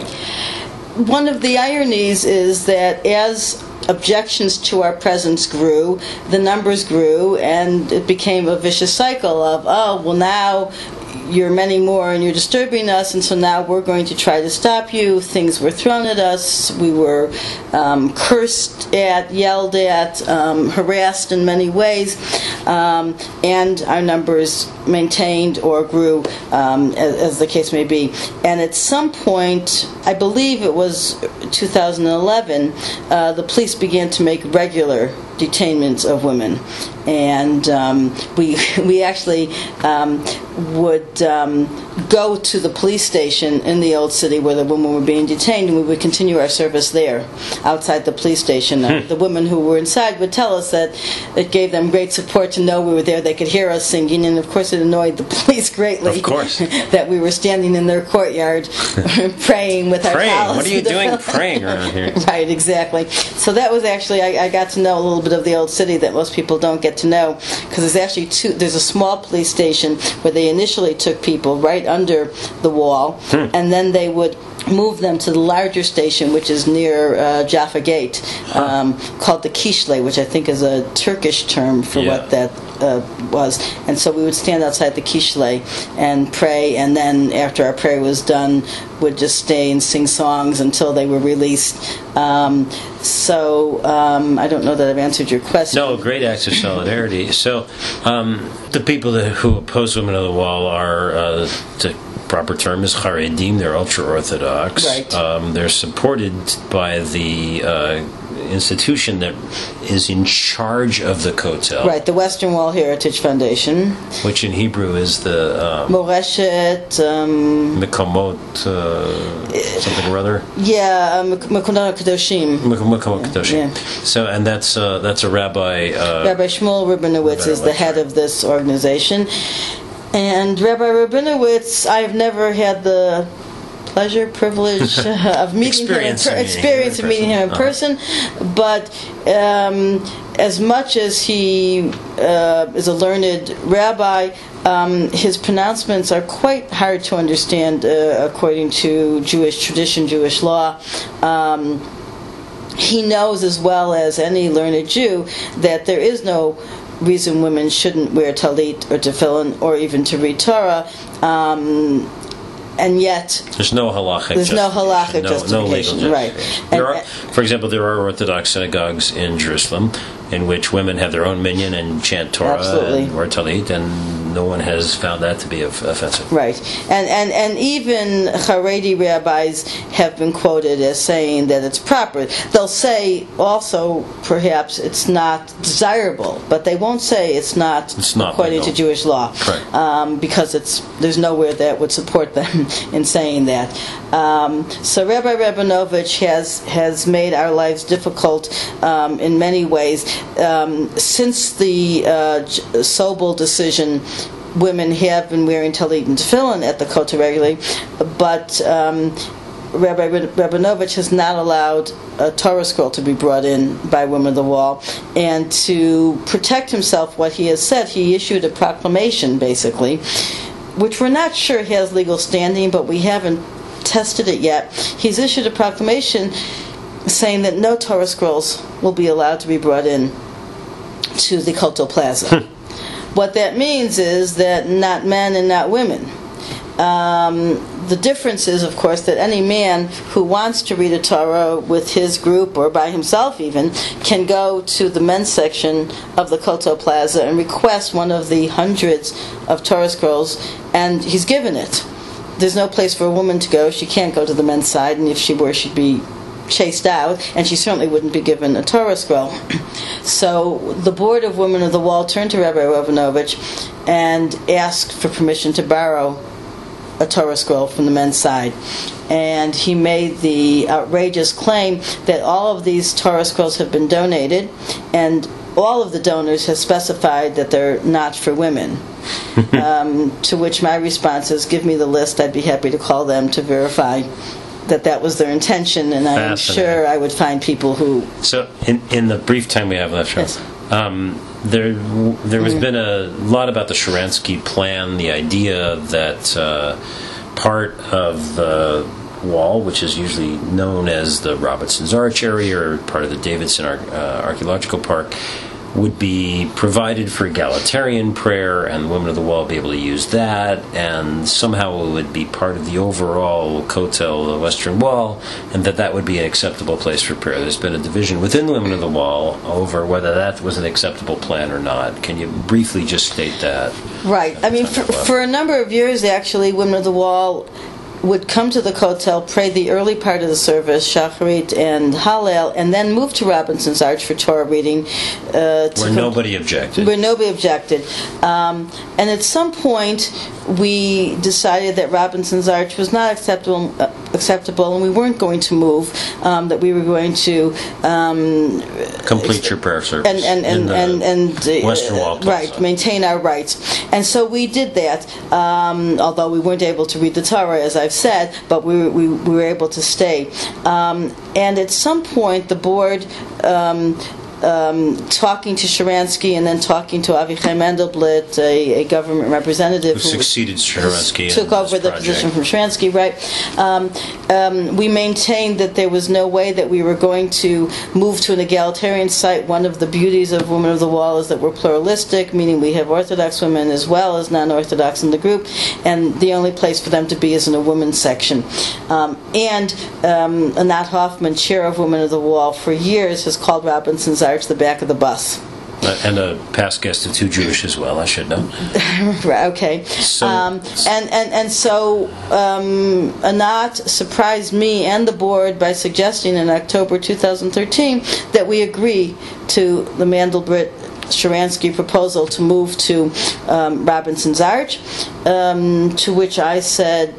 One of the ironies is that as objections to our presence grew, the numbers grew, and it became a vicious cycle of, oh, well, now you're many more and you're disturbing us, and so now we're going to try to stop you. Things were thrown at us. We were um, cursed at, yelled at, um, harassed in many ways, um, and our numbers maintained or grew, um, as, as the case may be. And at some point, I believe it was two thousand eleven, uh, the police began to make regular detainments of women, and um, we we actually um, would um, go to the police station in the old city where the women were being detained, and we would continue our service there outside the police station. Uh, the women who were inside would tell us that it gave them great support to know we were there. They could hear us singing, and of course it annoyed the police greatly. Of course. That we were standing in their courtyard praying with our Praying? towels. What are you with the- doing praying around here? Right, exactly. So that was actually, I, I got to know a little bit of the old city that most people don't get to know, because there's actually two, there's a small police station where they initially took people right under the wall, Hmm. and then they would move them to the larger station, which is near uh, Jaffa Gate, um, called the Kishle, which I think is a Turkish term for Yeah. what that uh, was. And so we would stand outside the Kishle and pray, and then after our prayer was done, would just stay and sing songs until they were released. Um, so um, I don't know that I've answered your question. No, great acts of solidarity. So um, the people that, who oppose Women of the Wall are, uh, the proper term is Haredim, they're ultra-Orthodox. Right. Um, they're supported by the uh, institution that is in charge of the Kotel, Right, the Western Wall Heritage Foundation. which in Hebrew is the um, Moreshet, um, Mekomot, uh, something or other. yeah, um, Mekunah Kedoshim. Mekomot Kedoshim. Yeah. So, and that's uh, that's a rabbi. Uh, Rabbi Shmuel Rabinowitz is the Rabinowitz, head of this organization. And Rabbi Rabinowitz, I've never had the pleasure, privilege uh, of meeting Experience him in of per- meeting experience him of in meeting him in person. person, but um, as much as he uh, is a learned rabbi, um, his pronouncements are quite hard to understand uh, according to Jewish tradition, Jewish law. Um, he knows as well as any learned Jew that there is no reason women shouldn't wear talit or tefillin or even to read Torah, um, and yet There's no halachic There's no justification, halachic no, no legal justification, right. justification. There And- are, for example, there are Orthodox synagogues in Jerusalem in which women have their own minyan and chant Torah Absolutely. and wear talit, and no one has found that to be of- offensive. Right, and and and even Haredi rabbis have been quoted as saying that it's proper. They'll say also perhaps it's not desirable, but they won't say it's not, It's not according legal. to Jewish law, Correct. um, because it's there's nowhere that would support them in saying that. Um, so Rabbi Rabinovich has has made our lives difficult um, in many ways. Um, since the uh, J- Sobel decision, women have been wearing talit and tefillin at the Kotel regularly, but um, Rabbi Rabinovich has not allowed a Torah scroll to be brought in by Women of the Wall. And to protect himself, what he has said, he issued a proclamation, basically, which we're not sure has legal standing, but we haven't tested it yet. He's issued a proclamation saying that no Torah scrolls will be allowed to be brought in to the Kotel Plaza. What that means is that not men and not women. Um, the difference is, of course, that any man who wants to read a Torah with his group or by himself even can go to the men's section of the Kotel Plaza and request one of the hundreds of Torah scrolls, and he's given it. There's no place for a woman to go. She can't go to the men's side, and if she were, she'd be chased out, and she certainly wouldn't be given a Torah scroll. So the board of Women of the Wall turned to Rabbi Rabinovich and asked for permission to borrow a Torah scroll from the men's side. And he made the outrageous claim that all of these Torah scrolls have been donated, and all of the donors have specified that they're not for women. um, to which my response is, give me the list, I'd be happy to call them to verify that that was their intention, and I'm sure I would find people who... So, in, in the brief time we have left, yes. um, there there has mm-hmm. been a lot about the Sharansky plan, the idea that uh, part of the wall, which is usually known as the Robinson's Arch area or part of the Davidson Ar- uh, Archaeological Park, would be provided for egalitarian prayer, and the women of the wall would be able to use that, and somehow it would be part of the overall Kotel, the Western Wall, and that that would be an acceptable place for prayer. There's been a division within the women of the wall over whether that was an acceptable plan or not. Can you briefly just state that? Right. I mean, for, for a number of years, actually, women of the wall would come to the Kotel, pray the early part of the service, Shacharit and Hallel, and then move to Robinson's Arch for Torah reading. Uh, where nobody objected. Where nobody objected. Um, and at some point, we decided that Robinson's Arch was not acceptable, uh, acceptable, and we weren't going to move, um, that we were going to... Um, Complete your prayer service. And, and, and, and, and uh, Western Wall. Right, maintain our rights. And so we did that, um, although we weren't able to read the Torah, as I've said, but we, we, we were able to stay. Um, and at some point, the board... Um, Um, talking to Sharansky and then talking to Avichai Mendelblit, a, a government representative who, who succeeded Sharansky, took over the project. position from Sharansky, right? Um, um, we maintained that there was no way that we were going to move to an egalitarian site. One of the beauties of Women of the Wall is that we're pluralistic, meaning we have Orthodox women as well as non-Orthodox in the group, and the only place for them to be is in a women's section. Um, and um, Anat Hoffman, chair of Women of the Wall, for years has called Robinson's Arch the back of the bus. Uh, and a past guest of Too Jewish as well, I should know. Right, okay. So, um, and, and, and so um, Anat surprised me and the board by suggesting in October two thousand thirteen that we agree to the Mandelblit Sharansky proposal to move to um, Robinson's Arch, um, to which I said,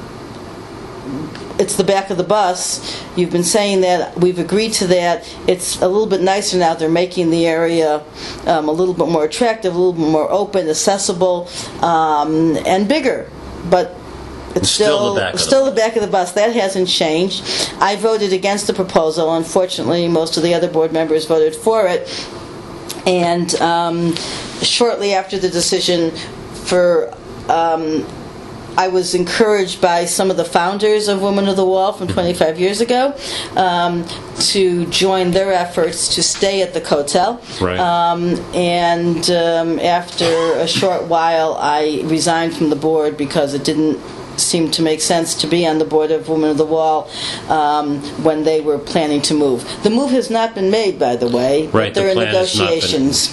it's the back of the bus. You've been saying that. We've agreed to that. It's a little bit nicer now. They're making the area um, a little bit more attractive, a little bit more open, accessible, um, and bigger. But it's still, still, the, back still the, the back of the bus. That hasn't changed. I voted against the proposal. Unfortunately, most of the other board members voted for it. And um, shortly after the decision for... Um, I was encouraged by some of the founders of Women of the Wall from twenty-five years ago um, to join their efforts to stay at the Kotel. Right. Um, and um, after a short while, I resigned from the board because it didn't seem to make sense to be on the board of Women of the Wall um, when they were planning to move. The move has not been made, by the way. Right. But they're the in negotiations.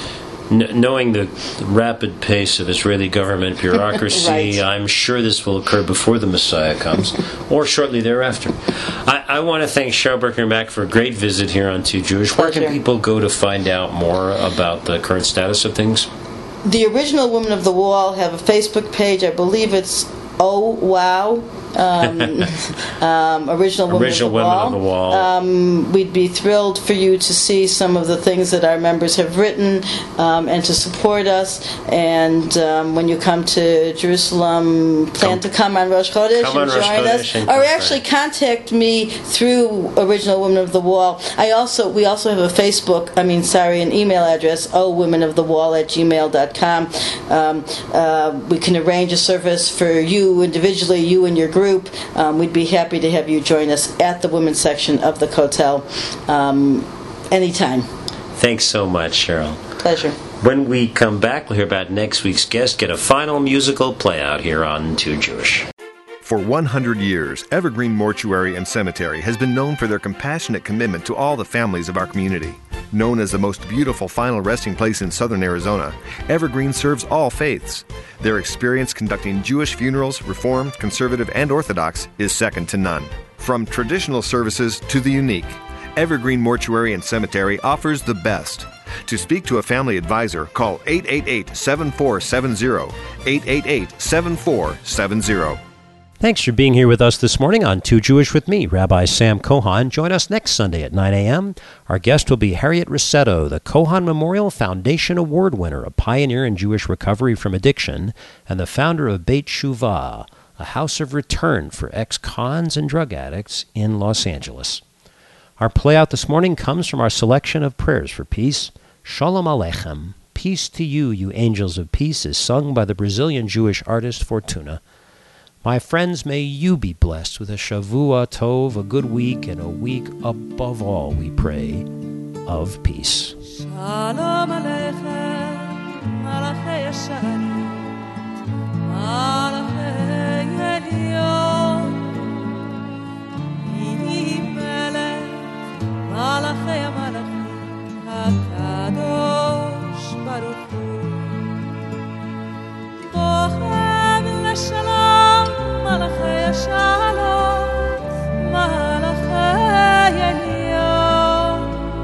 N- knowing the rapid pace of Israeli government bureaucracy, right. I'm sure this will occur before the Messiah comes, or shortly thereafter. I, I want to thank Cheryl Birkenbach for a great visit here on Too Jewish. Where can people go to find out more about the current status of things? The original Women of the Wall have a Facebook page. I believe it's Oh Wow. Um, um, original Women, original of, the women Wall. of the Wall. Um, we'd be thrilled for you to see some of the things that our members have written um, and to support us. And um, when you come to Jerusalem, plan come, to come on Rosh Chodesh come and on join Rosh us, and or actually contact me through Original Women of the Wall. I also we also have a Facebook. I mean, sorry, an email address: oh women of the wall at gmail dot com. Um, uh, we can arrange a service for you individually, you and your group. Um, we'd be happy to have you join us at the women's section of the Kotel um, anytime. Thanks so much, Cheryl. Pleasure. When we come back, we'll hear about next week's guest, get a final musical play out here on Too Jewish. For one hundred years, Evergreen Mortuary and Cemetery has been known for their compassionate commitment to all the families of our community. Known as the most beautiful final resting place in southern Arizona, Evergreen serves all faiths. Their experience conducting Jewish funerals, Reformed, Conservative, and Orthodox, is second to none. From traditional services to the unique, Evergreen Mortuary and Cemetery offers the best. To speak to a family advisor, call eight eight eight, seven four seven zero, eight eight eight, seven four seven zero. Thanks for being here with us this morning on Too Jewish with me, Rabbi Sam Cohan. Join us next Sunday at nine a.m. Our guest will be Harriet Rossetto, the Cohan Memorial Foundation Award winner, a pioneer in Jewish recovery from addiction, and the founder of Beit Shuvah, a house of return for ex-cons and drug addicts in Los Angeles. Our playout this morning comes from our selection of prayers for peace. Shalom Aleichem, peace to you, you angels of peace, is sung by the Brazilian Jewish artist Fortuna. My friends, may you be blessed with a Shavua Tov, a good week, and a week above all, we pray, of peace. Shalom Aleichem, Malachei Yesharim, Malachei Elyon, Yi Melech, Malachei HaMalachim, HaKadosh Baruch Hu, Bochem L'Shalom, Malachei Shalom, Malachei Elyon,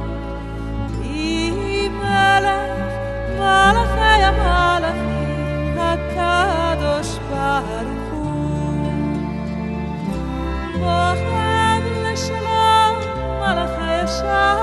Yi Melech, Malachei HaMalachim, HaKadosh Baruch Hu, Bochem L'Shalom, Malachei Shalom.